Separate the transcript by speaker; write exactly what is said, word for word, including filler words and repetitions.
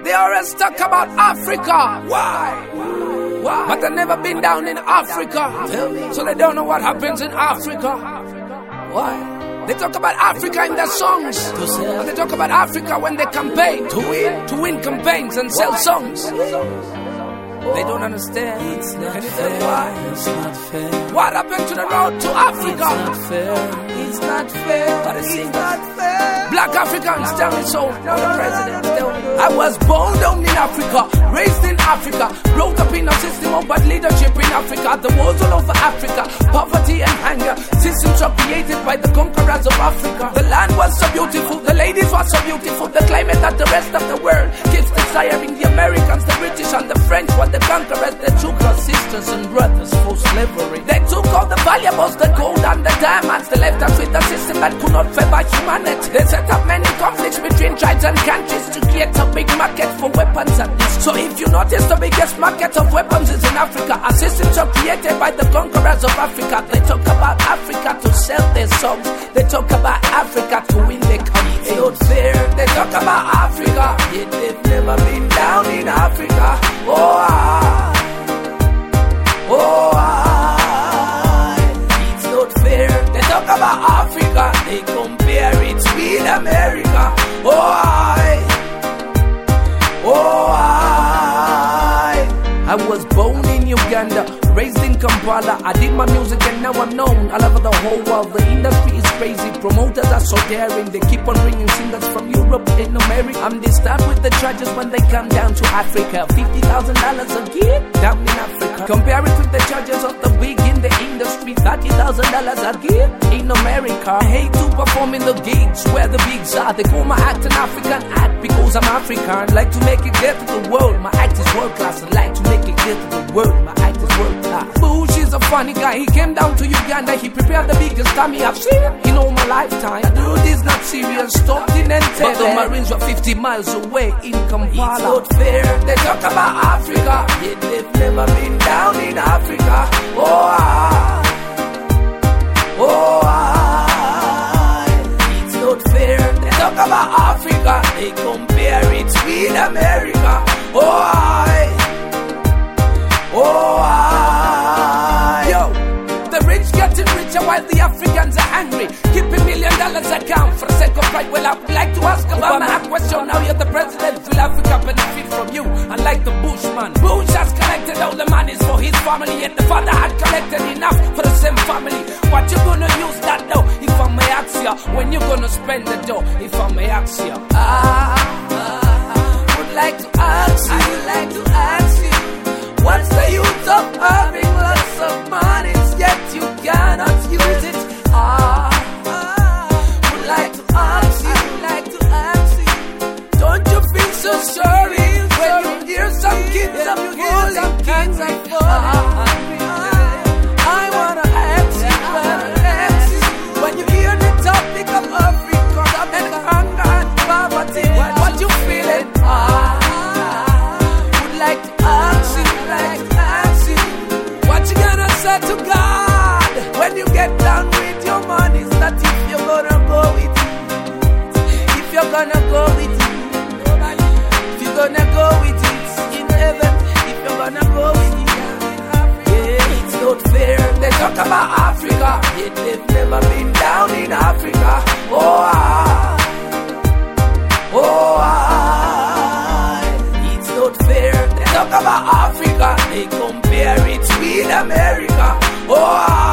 Speaker 1: They always talk about Africa. Why? Why? But they've never been down in Africa. So they don't know what happens in Africa. Why? They talk about Africa in their songs. But they talk about Africa when they campaign. To win. To win campaigns and sell songs. They don't understand. It's not Can you tell me why? It's not fair. What happened to the road to Africa? It's not fair. It's not fair. But it's not fair. Black Africans tell me so. Now the president tell me. I was born down in Africa, raised in Africa, brought up in a system of bad leadership in Africa. The wars all over Africa, poverty and hunger. Systems are created by the conquerors of Africa. The land was so beautiful, the ladies were so beautiful. The climate that the rest of the world keeps desiring. The Americans, the British and the French were the conquerors. They took our sisters and brothers for slavery. They took all the valuables, the gold and the diamonds. They left us with a system that could not favor humanity. They set up many conflicts between tribes and countries to create a big market for weapons and this. So if you notice, the biggest market of weapons is in Africa. Our systems are created by the conquerors of Africa. They talk about Africa to sell their songs. They talk about Africa to win their country. It's not fair. They talk about Africa, yet they've never been down in Africa. Oh, I, oh, I. It's not fair. They talk about Africa, they compare it with America. Oh, I, oh, I. I was born in Uganda, raised in Kampala. I did my music and now I'm known all over the whole world. The industry is crazy, promoters are so daring. They keep on bringing singers from Europe and America. I'm disturbed with the charges when they come down to Africa. fifty thousand dollars a year down in Africa. Compare it with the charges of the big in the industry. thirty thousand dollars a year in America. I hate to perform in the gigs where the bigs are. They call my act an African act because I'm African. I'd like to make it clear to the world my act is world class. I'd like to make it clear to the world my act is world class. Bush is a funny guy. He came down to Uganda. He prepared the biggest dummy I've seen in all my lifetime. Dude is not serious. Stopped in Entebbe, but the Marines were fifty miles away in Kampala. It's not fair. They talk about Africa, yet they've never been down in Africa. Oh, I, oh, I. It's not fair. They talk about Africa, they compare it with America. Oh, I, oh, I. Yo, the rich getting richer while the Africans are angry. Keeping million dollars account for the sake of pride. Well, I would like to ask about my question. Now you're the president. Will Africa benefit from you? Unlike the Bushman, Bush has collected all the monies for his family, yet the father had collected enough for the same family. What you gonna use that though? If I may ask ya, when you gonna spend the dough? If I may ask ya, ah, ah, would like to ask you, I would like to ask you, what's the use of having lots of money yet you cannot use it? Ah, ah, would like to ask you, would like to ask you, don't you feel so sorry when you hear some kids are falling, kids are falling? I wanna ask you, wanna ask you, when you hear the topic of Africa and hunger and poverty, what you feeling? Ah, would like to ask you, would like to ask you, what you gonna say to God when you get done with your money? That if you're gonna go with it, if you're gonna go with it, if you're gonna go with it in heaven, if you're gonna go with it, yeah, it's not fair. They talk about Africa, yet they've never been down in Africa. Oh, I, oh, I, it's not fair. They talk about Africa, they compare it with America. Oh, I.